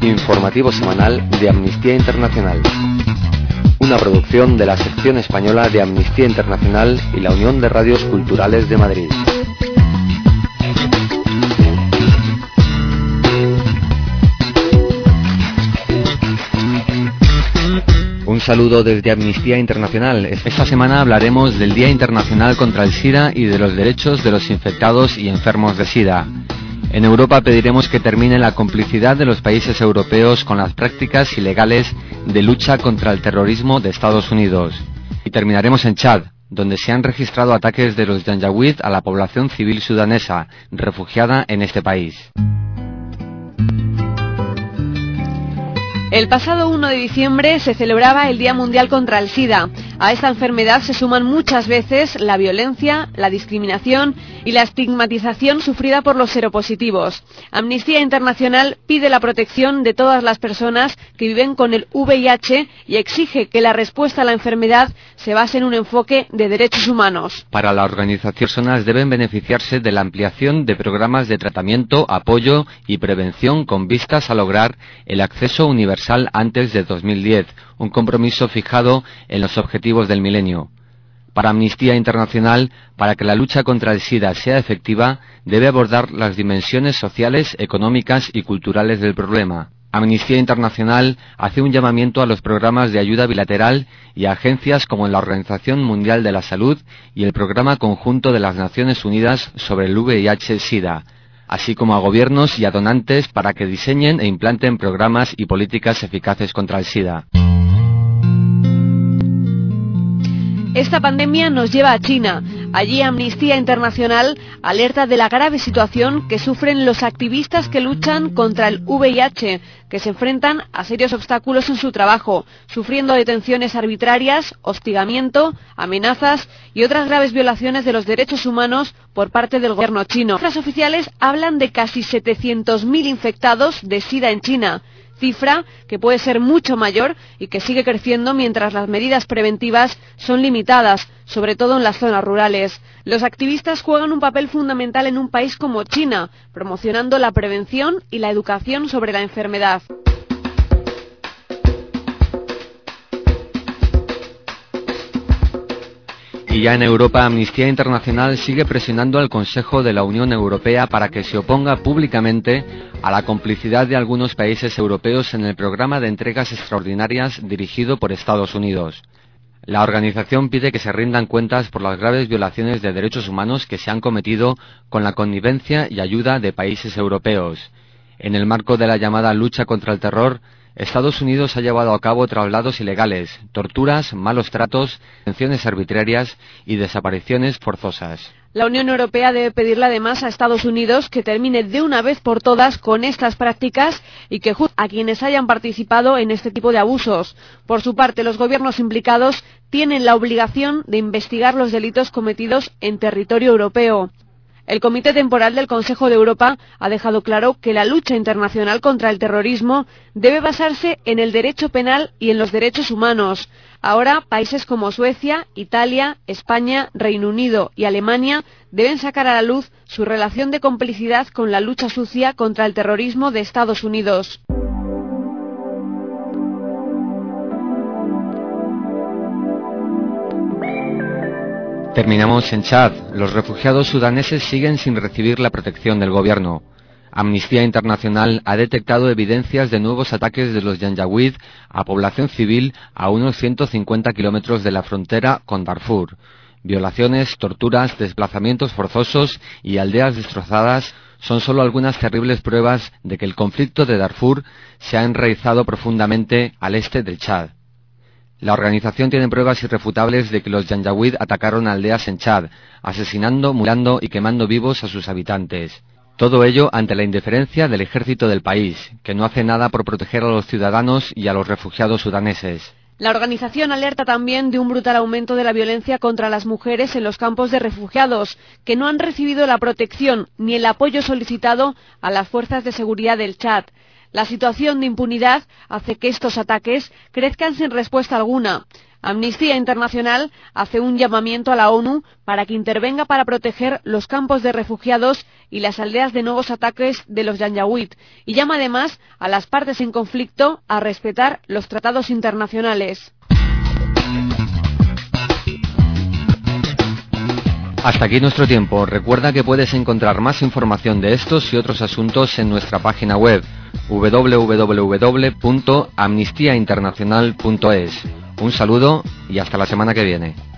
Informativo semanal de Amnistía Internacional. Una producción de la sección española de Amnistía Internacional y la Unión de Radios Culturales de Madrid. Un saludo desde Amnistía Internacional. Esta semana hablaremos del Día Internacional contra el SIDA y de los derechos de los infectados y enfermos de SIDA. En Europa pediremos que termine la complicidad de los países europeos con las prácticas ilegales de lucha contra el terrorismo de Estados Unidos. Y terminaremos en Chad, donde se han registrado ataques de los Janjaweed a la población civil sudanesa, refugiada en este país. El pasado 1 de diciembre se celebraba el Día Mundial contra el SIDA. A esta enfermedad se suman muchas veces la violencia, la discriminación y la estigmatización sufrida por los seropositivos. Amnistía Internacional pide la protección de todas las personas que viven con el VIH y exige que la respuesta a la enfermedad se base en un enfoque de derechos humanos. Para la organización, personas deben beneficiarse de la ampliación de programas de tratamiento, apoyo y prevención con vistas a lograr el acceso universal antes de 2010, un compromiso fijado en los objetivos del milenio. Para Amnistía Internacional, para que la lucha contra el SIDA sea efectiva, debe abordar las dimensiones sociales, económicas y culturales del problema. Amnistía Internacional hace un llamamiento a los programas de ayuda bilateral y a agencias como la Organización Mundial de la Salud y el Programa Conjunto de las Naciones Unidas sobre el VIH-SIDA, así como a gobiernos y a donantes para que diseñen e implanten programas y políticas eficaces contra el SIDA. Esta pandemia nos lleva a China. Allí Amnistía Internacional alerta de la grave situación que sufren los activistas que luchan contra el VIH, que se enfrentan a serios obstáculos en su trabajo, sufriendo detenciones arbitrarias, hostigamiento, amenazas y otras graves violaciones de los derechos humanos por parte del gobierno chino. Las cifras oficiales hablan de casi 700.000 infectados de SIDA en China, cifra que puede ser mucho mayor y que sigue creciendo mientras las medidas preventivas son limitadas, sobre todo en las zonas rurales. Los activistas juegan un papel fundamental en un país como China, promocionando la prevención y la educación sobre la enfermedad. Y ya en Europa, Amnistía Internacional sigue presionando al Consejo de la Unión Europea para que se oponga públicamente a la complicidad de algunos países europeos en el programa de entregas extraordinarias dirigido por Estados Unidos. La organización pide que se rindan cuentas por las graves violaciones de derechos humanos que se han cometido con la connivencia y ayuda de países europeos. En el marco de la llamada lucha contra el terror, Estados Unidos ha llevado a cabo traslados ilegales, torturas, malos tratos, detenciones arbitrarias y desapariciones forzosas. La Unión Europea debe pedirle además a Estados Unidos que termine de una vez por todas con estas prácticas y que juzgue a quienes hayan participado en este tipo de abusos. Por su parte, los gobiernos implicados tienen la obligación de investigar los delitos cometidos en territorio europeo. El Comité Temporal del Consejo de Europa ha dejado claro que la lucha internacional contra el terrorismo debe basarse en el derecho penal y en los derechos humanos. Ahora, países como Suecia, Italia, España, Reino Unido y Alemania deben sacar a la luz su relación de complicidad con la lucha sucia contra el terrorismo de Estados Unidos. Terminamos en Chad. Los refugiados sudaneses siguen sin recibir la protección del gobierno. Amnistía Internacional ha detectado evidencias de nuevos ataques de los Janjaweed a población civil a unos 150 kilómetros de la frontera con Darfur. Violaciones, torturas, desplazamientos forzosos y aldeas destrozadas son solo algunas terribles pruebas de que el conflicto de Darfur se ha enraizado profundamente al este del Chad. La organización tiene pruebas irrefutables de que los Janjaweed atacaron aldeas en Chad, asesinando, mutilando y quemando vivos a sus habitantes. Todo ello ante la indiferencia del ejército del país, que no hace nada por proteger a los ciudadanos y a los refugiados sudaneses. La organización alerta también de un brutal aumento de la violencia contra las mujeres en los campos de refugiados, que no han recibido la protección ni el apoyo solicitado a las fuerzas de seguridad del Chad. La situación de impunidad hace que estos ataques crezcan sin respuesta alguna. Amnistía Internacional hace un llamamiento a la ONU para que intervenga para proteger los campos de refugiados y las aldeas de nuevos ataques de los Janjaweed, y llama además a las partes en conflicto a respetar los tratados internacionales. Hasta aquí nuestro tiempo. Recuerda que puedes encontrar más información de estos y otros asuntos en nuestra página web www.amnistiainternacional.es. Un saludo y hasta la semana que viene.